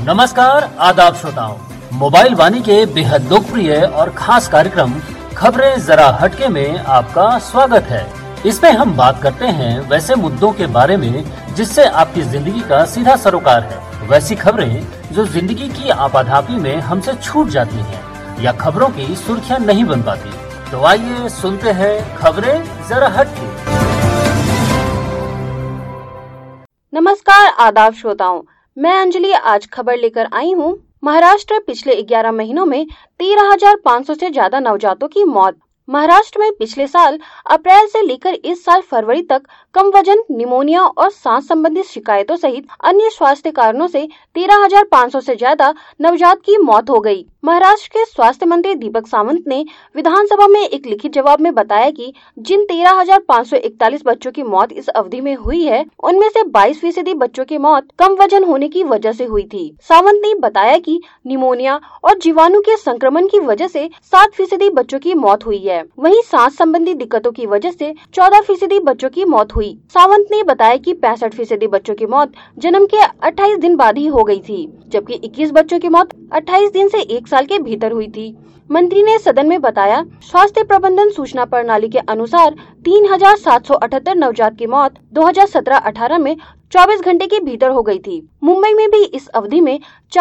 नमस्कार, आदाब श्रोताओं। मोबाइल वाणी के बेहद लोकप्रिय और खास कार्यक्रम खबरें जरा हटके में आपका स्वागत है। इसमें हम बात करते हैं वैसे मुद्दों के बारे में जिससे आपकी जिंदगी का सीधा सरोकार है। वैसी खबरें जो जिंदगी की आपाधापी में हमसे छूट जाती हैं या खबरों की सुर्खियां नहीं बन पाती। तो आइए सुनते हैं खबरें जरा हटके। नमस्कार, आदाब श्रोताओं। मैं अंजलि आज खबर लेकर आई हूँ। महाराष्ट्र पिछले 11 महीनों में 13,500 से ज्यादा नवजातों की मौत। महाराष्ट्र में पिछले साल अप्रैल से लेकर इस साल फरवरी तक कम वजन, निमोनिया और सांस संबंधी शिकायतों सहित अन्य स्वास्थ्य कारणों से 13,500 से ज्यादा नवजात की मौत हो गई। महाराष्ट्र के स्वास्थ्य मंत्री दीपक सावंत ने विधानसभा में एक लिखित जवाब में बताया कि जिन 13,541 बच्चों की मौत इस अवधि में हुई है, उनमें से 22% बच्चों की मौत कम वजन होने की वजह से हुई थी। सावंत ने बताया कि निमोनिया और जीवाणु के संक्रमण की वजह से 7% बच्चों की मौत हुई है। वहीं सांस संबंधी दिक्कतों की वजह से 14% बच्चों की मौत हुई। सावंत ने बताया कि 65% बच्चों की मौत जन्म के 28 दिन बाद ही हो गई थी, जबकि 21 बच्चों की मौत 28 दिन से 1 साल के भीतर हुई थी। मंत्री ने सदन में बताया, स्वास्थ्य प्रबंधन सूचना प्रणाली के अनुसार 3,778 नवजात की मौत 2017-18 में 24 घंटे के भीतर हो गई थी। मुंबई में भी इस अवधि में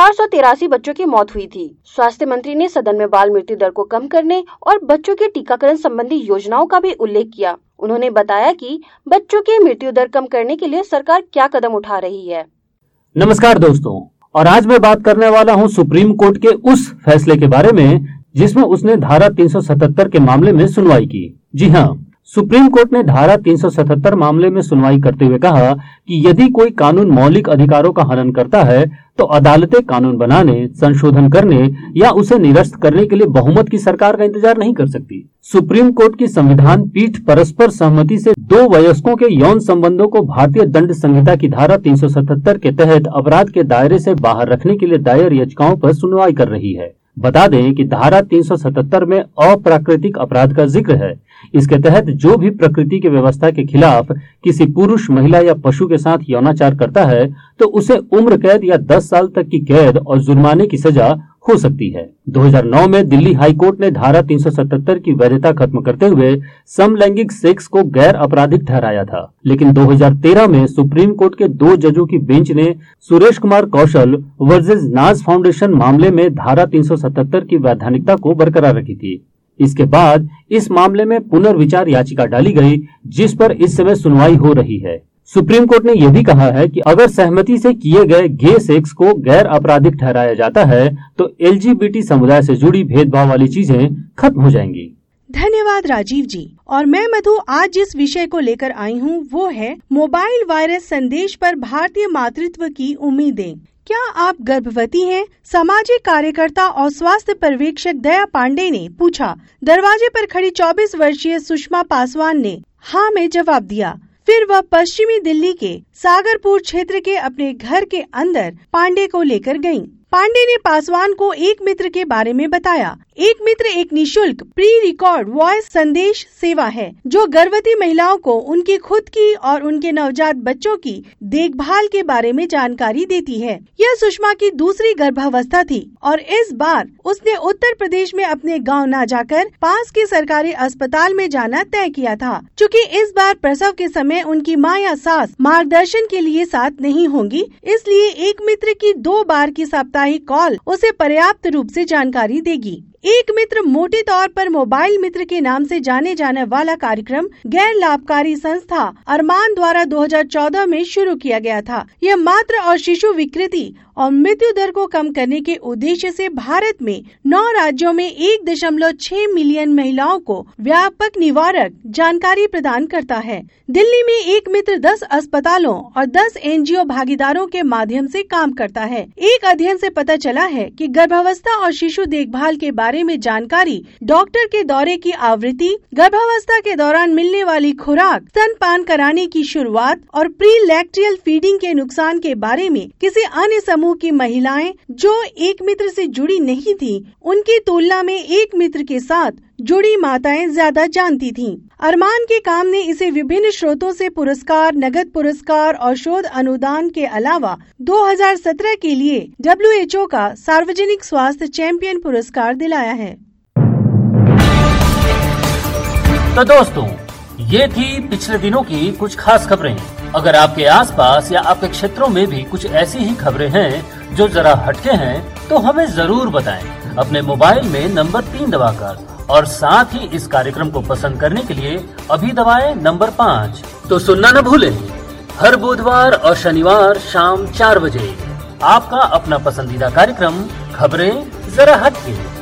483 बच्चों की मौत हुई थी। स्वास्थ्य मंत्री ने सदन में बाल मृत्यु दर को कम करने और बच्चों के टीकाकरण संबंधी योजनाओं का भी उल्लेख किया। उन्होंने बताया कि बच्चों की मृत्यु दर कम करने के लिए सरकार क्या कदम उठा रही है। नमस्कार दोस्तों, और आज मैं बात करने वाला हूं सुप्रीम कोर्ट के उस फैसले के बारे में जिसमें उसने धारा 377 के मामले में सुनवाई की। जी हां, सुप्रीम कोर्ट ने धारा 377 मामले में सुनवाई करते हुए कहा कि यदि कोई कानून मौलिक अधिकारों का हनन करता है तो अदालतें कानून बनाने, संशोधन करने या उसे निरस्त करने के लिए बहुमत की सरकार का इंतजार नहीं कर सकती। सुप्रीम कोर्ट की संविधान पीठ परस्पर सहमति से 2 वयस्कों के यौन संबंधों को भारतीय दंड संहिता की धारा 377 के तहत अपराध के दायरे से बाहर रखने के लिए दायर याचिकाओं पर सुनवाई कर रही है। बता दें कि धारा 377 में अप्राकृतिक अपराध का जिक्र है। इसके तहत जो भी प्रकृति की व्यवस्था के खिलाफ किसी पुरुष, महिला या पशु के साथ यौनाचार करता है तो उसे उम्र कैद या 10 साल तक की कैद और जुर्माने की सजा हो सकती है। 2009 में दिल्ली हाई कोर्ट ने धारा 377 की वैधता खत्म करते हुए समलैंगिक सेक्स को गैर आपराधिक ठहराया था, लेकिन 2013 में सुप्रीम कोर्ट के 2 जजों की बेंच ने सुरेश कुमार कौशल वर्सेस नाज फाउंडेशन मामले में धारा 377 की वैधानिकता को बरकरार रखी थी। इसके बाद इस मामले में पुनर्विचार याचिका डाली गई, जिस पर इस समय सुनवाई हो रही है। सुप्रीम कोर्ट ने यह भी कहा है कि अगर सहमति से किए गए गे सेक्स को गैर आपराधिक ठहराया जाता है तो LGBT समुदाय से जुड़ी भेदभाव वाली चीजें खत्म हो जाएंगी। धन्यवाद राजीव जी। और मैं मधु आज जिस विषय को लेकर आई हूँ वो है मोबाइल वायरस संदेश पर भारतीय मातृत्व की उम्मीदें। क्या आप गर्भवती हैं? सामाजिक कार्यकर्ता और स्वास्थ्य पर्यवेक्षक दया पांडे ने पूछा। दरवाजे पर खड़ी 24 वर्षीय सुषमा पासवान ने हाँ में जवाब दिया। फिर वह पश्चिमी दिल्ली के सागरपुर क्षेत्र के अपने घर के अंदर पांडे को लेकर गयीं। पांडे ने पासवान को एक मित्र के बारे में बताया। एक मित्र एक निशुल्क प्री रिकॉर्ड वॉइस संदेश सेवा है जो गर्भवती महिलाओं को उनकी खुद की और उनके नवजात बच्चों की देखभाल के बारे में जानकारी देती है। यह सुषमा की दूसरी गर्भावस्था थी और इस बार उसने उत्तर प्रदेश में अपने गांव न जाकर पास के सरकारी अस्पताल में जाना तय किया था। चूँकि इस बार प्रसव के समय उनकी माँ या सास मार्गदर्शन के लिए साथ नहीं होंगी, इसलिए एक मित्र की 2 बार की साप्ताहिक कॉल उसे पर्याप्त रूप से जानकारी देगी। एक मित्र मोटे तौर पर मोबाइल मित्र के नाम से जाने जाने वाला कार्यक्रम गैर लाभकारी संस्था अरमान द्वारा 2014 में शुरू किया गया था। यह मातृ और शिशु विकृति और मृत्यु दर को कम करने के उद्देश्य से भारत में 9 राज्यों में 1.6 मिलियन महिलाओं को व्यापक निवारक जानकारी प्रदान करता है। दिल्ली में एक मित्र 10 अस्पतालों और 10 NGO भागीदारों के माध्यम से काम करता है। एक अध्ययन से पता चला है कि गर्भावस्था और शिशु देखभाल के बारे में जानकारी, डॉक्टर के दौरे की आवृत्ति, गर्भावस्था के दौरान मिलने वाली खुराक, स्तनपान कराने की शुरुआत और प्री लैक्टियल फीडिंग के नुकसान के बारे में किसी अन्य समूह की महिलाएं जो एक मित्र से जुड़ी नहीं थी, उनकी तुलना में एक मित्र के साथ जुड़ी माताएं ज्यादा जानती थीं। अरमान के काम ने इसे विभिन्न स्रोतों से पुरस्कार, नगद पुरस्कार और शोध अनुदान के अलावा 2017 के लिए WHO का सार्वजनिक स्वास्थ्य चैंपियन पुरस्कार दिलाया है। तो दोस्तों, ये थी पिछले दिनों की कुछ खास खबरें। अगर आपके आसपास या आपके क्षेत्रों में भी कुछ ऐसी ही खबरें हैं जो जरा हटके हैं, तो हमें जरूर बताएं। अपने मोबाइल में नंबर 3 दबाकर, और साथ ही इस कार्यक्रम को पसंद करने के लिए अभी दबाएं नंबर 5। तो सुनना न भूलें, हर बुधवार और शनिवार शाम 4 बजे आपका अपना पसंदीदा कार्यक्रम खबरें जरा हटके।